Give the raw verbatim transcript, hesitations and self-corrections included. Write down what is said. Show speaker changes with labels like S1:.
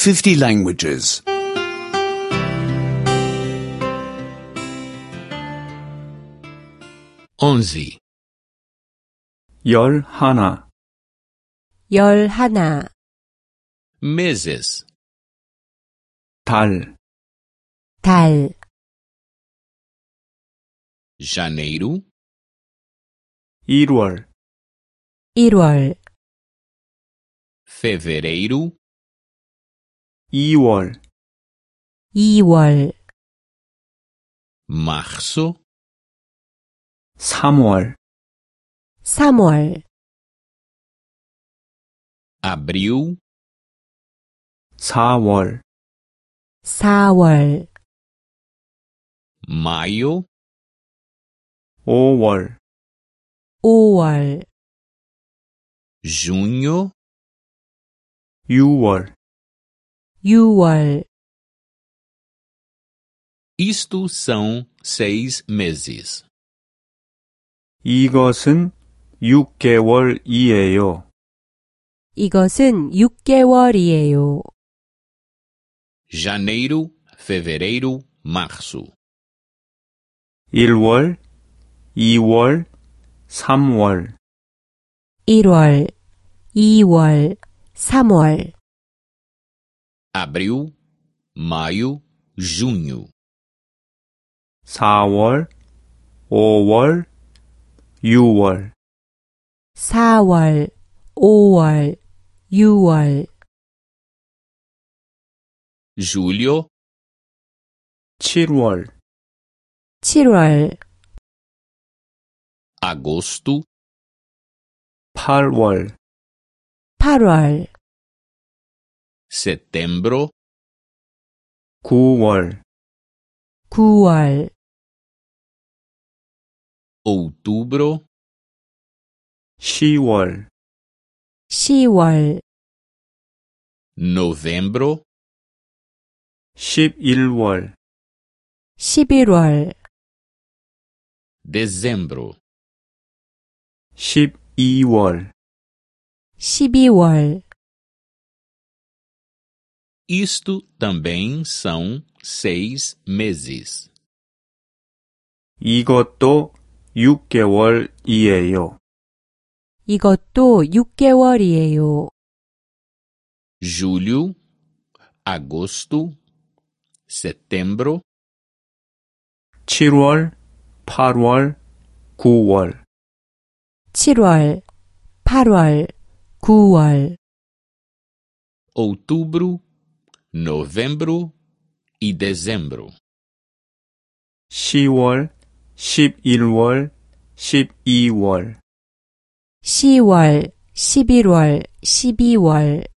S1: fifty languages.
S2: onze.
S3: 열 하나,
S4: 열 하나,
S2: meses,
S3: 달,
S4: 달,
S2: janeiro,
S3: 일월,
S4: 일월,
S2: fevereiro,
S3: 이월,
S4: 이월,
S2: março,
S3: 삼월,
S4: 삼월,
S2: abril,
S3: 사월,
S4: 사월,
S2: maio,
S3: 오월,
S4: 오월,
S2: junho,
S3: 유월.
S4: 유월.
S2: Isto são seis meses.
S3: 이것은 육 개월이에요.
S4: 이것은 육 개월이에요.
S2: Janeiro, fevereiro, março.
S3: 일월, 이월, 삼월.
S4: 일월, 이월, 삼월.
S2: Abril, maio, junho.
S3: 사월, 오월, 유월.
S4: 사월, 오월, 유월.
S2: Julho,
S3: 칠월,
S4: 칠월,
S2: agosto,
S3: 팔월,
S4: 팔월,
S2: setembro,
S3: 구월,
S4: 구월,
S2: outubro,
S3: 시월,
S4: 시월,
S2: novembro,
S3: 십일월,
S4: 십일월,
S2: dezembro.
S3: 십이월.
S4: 십이월.
S2: Isto também são seis meses.
S3: 이것도 육 개월이에요.
S4: 이것도 육 개월이에요.
S2: Julho, agosto, setembro,
S3: 칠월, 팔월, 구월.
S4: 칠월, 팔월, 구월.
S2: outubro, novembro e dezembro.
S3: 시월, 십일월, 십이월.
S4: 시월, 십일월, 십이월.